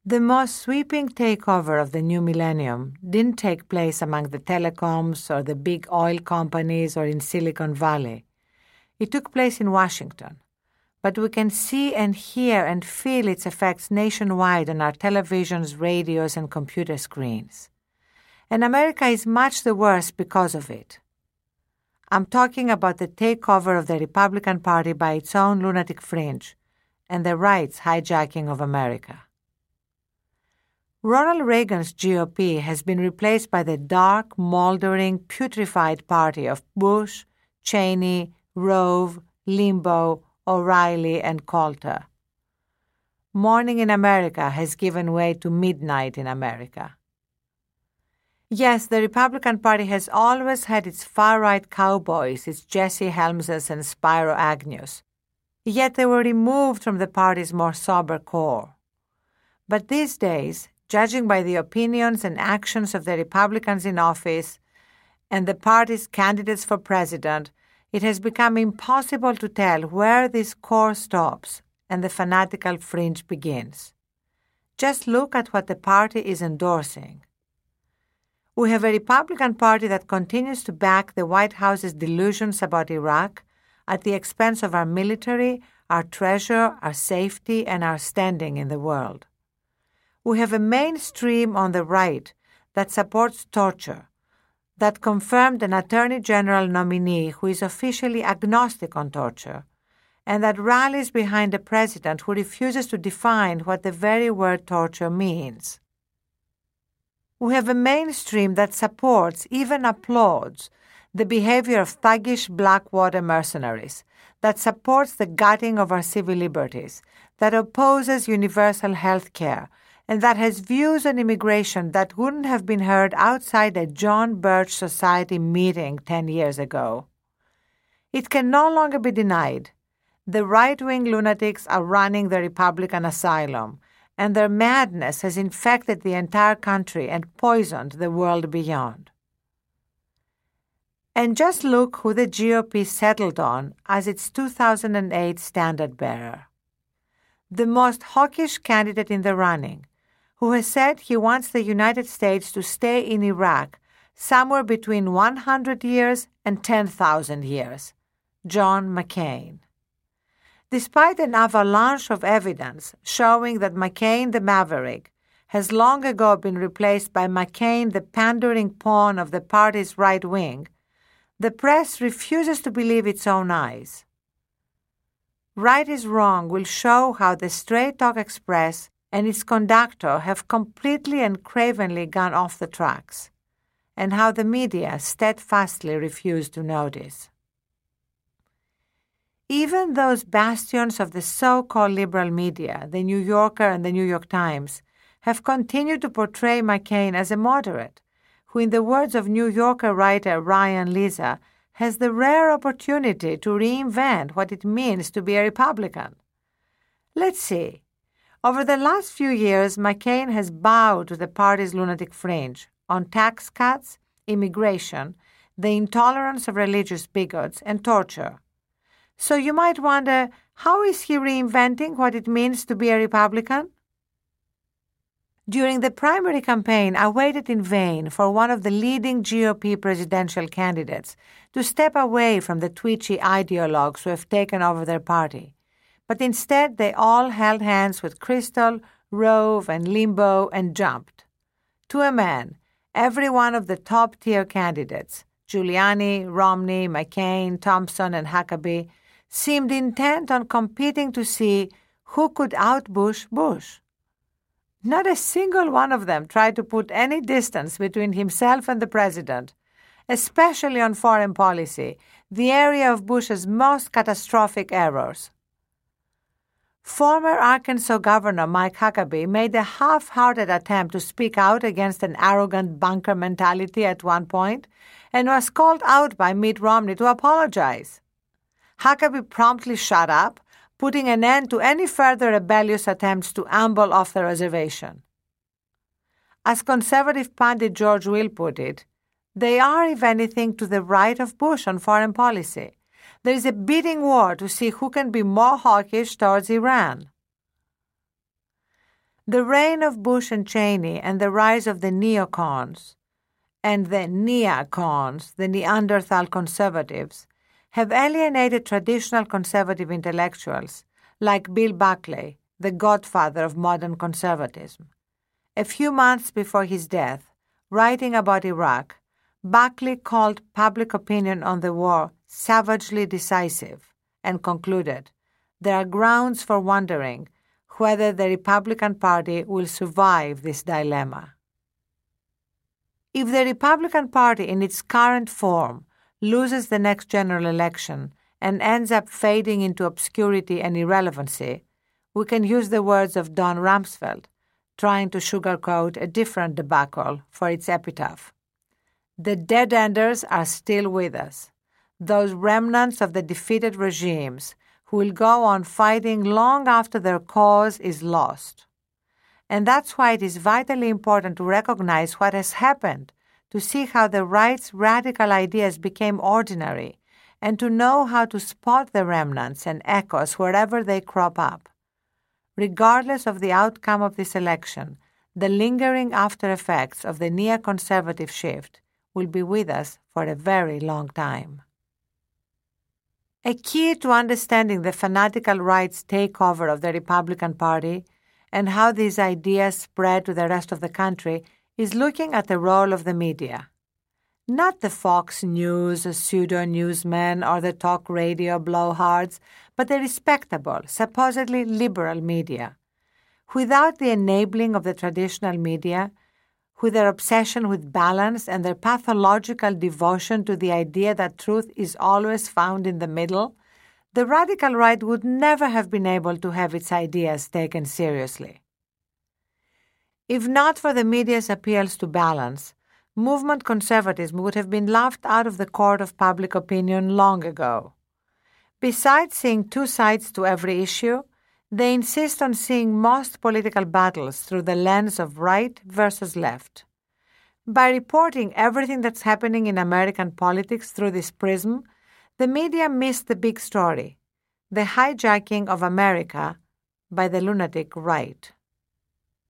The most sweeping takeover of the new millennium didn't take place among the telecoms or the big oil companies or in Silicon Valley. It took place in Washington, but we can see and hear and feel its effects nationwide on our televisions, radios, and computer screens. And America is much the worse because of it. I'm talking about the takeover of the Republican Party by its own lunatic fringe and the right's hijacking of America. Ronald Reagan's GOP has been replaced by the dark, moldering, putrefied party of Bush, Cheney, Rove, Limbaugh, O'Reilly, and Coulter. Morning in America has given way to midnight in America. Yes, the Republican Party has always had its far-right cowboys, its Jesse Helmses and Spiro Agnews, yet they were removed from the party's more sober core. But these days, judging by the opinions and actions of the Republicans in office and the party's candidates for president, it has become impossible to tell where this core stops and the fanatical fringe begins. Just look at what the party is endorsing. We have a Republican Party that continues to back the White House's delusions about Iraq at the expense of our military, our treasure, our safety, and our standing in the world. We have a mainstream on the right that supports torture, that confirmed an Attorney General nominee who is officially agnostic on torture, and that rallies behind a president who refuses to define what the very word torture means. We have a mainstream that supports, even applauds, the behavior of thuggish Blackwater mercenaries, that supports the gutting of our civil liberties, that opposes universal health care, and that has views on immigration that wouldn't have been heard outside a John Birch Society meeting 10 years ago. It can no longer be denied. The right-wing lunatics are running the Republican asylum, and their madness has infected the entire country and poisoned the world beyond. And just look who the GOP settled on as its 2008 standard-bearer. The most hawkish candidate in the running, who has said he wants the United States to stay in Iraq somewhere between 100 years and 10,000 years, John McCain. Despite an avalanche of evidence showing that McCain the Maverick has long ago been replaced by McCain the pandering pawn of the party's right wing, the press refuses to believe its own eyes. Right is Wrong will show how the Straight Talk Express and its conductor have completely and cravenly gone off the tracks, and how the media steadfastly refuse to notice. Even those bastions of the so-called liberal media, the New Yorker and the New York Times, have continued to portray McCain as a moderate, who, in the words of New Yorker writer Ryan Lisa, has the rare opportunity to reinvent what it means to be a Republican. Let's see. Over the last few years, McCain has bowed to the party's lunatic fringe on tax cuts, immigration, the intolerance of religious bigots, and torture. So you might wonder, how is he reinventing what it means to be a Republican? During the primary campaign, I waited in vain for one of the leading GOP presidential candidates to step away from the twitchy ideologues who have taken over their party. But instead, they all held hands with Kristol, Rove, and Limbaugh and jumped. To a man, every one of the top-tier candidates, Giuliani, Romney, McCain, Thompson, and Huckabee, seemed intent on competing to see who could out-Bush Bush. Not a single one of them tried to put any distance between himself and the president, especially on foreign policy, the area of Bush's most catastrophic errors. Former Arkansas Governor Mike Huckabee made a half-hearted attempt to speak out against an arrogant bunker mentality at one point and was called out by Mitt Romney to apologize. Huckabee promptly shut up, putting an end to any further rebellious attempts to amble off the reservation. As conservative pundit George Will put it, they are, if anything, to the right of Bush on foreign policy. There is a bidding war to see who can be more hawkish towards Iran. The reign of Bush and Cheney and the rise of the neocons and the neocons, the Neanderthal conservatives, have alienated traditional conservative intellectuals like Bill Buckley, the godfather of modern conservatism. A few months before his death, writing about Iraq, Buckley called public opinion on the war savagely decisive and concluded, "There are grounds for wondering whether the Republican Party will survive this dilemma." If the Republican Party in its current form loses the next general election and ends up fading into obscurity and irrelevancy, we can use the words of Don Rumsfeld, trying to sugarcoat a different debacle for its epitaph. The dead-enders are still with us, those remnants of the defeated regimes who will go on fighting long after their cause is lost. And that's why it is vitally important to recognize what has happened, to see how the right's radical ideas became ordinary, and to know how to spot the remnants and echoes wherever they crop up. Regardless of the outcome of this election, the lingering after-effects of the neoconservative shift will be with us for a very long time. A key to understanding the fanatical right's takeover of the Republican Party and how these ideas spread to the rest of the country is looking at the role of the media. Not the Fox News, pseudo-newsmen, or the talk radio blowhards, but the respectable, supposedly liberal media. Without the enabling of the traditional media, with their obsession with balance and their pathological devotion to the idea that truth is always found in the middle, the radical right would never have been able to have its ideas taken seriously. If not for the media's appeals to balance, movement conservatism would have been laughed out of the court of public opinion long ago. Besides seeing two sides to every issue, they insist on seeing most political battles through the lens of right versus left. By reporting everything that's happening in American politics through this prism, the media missed the big story, the hijacking of America by the lunatic right.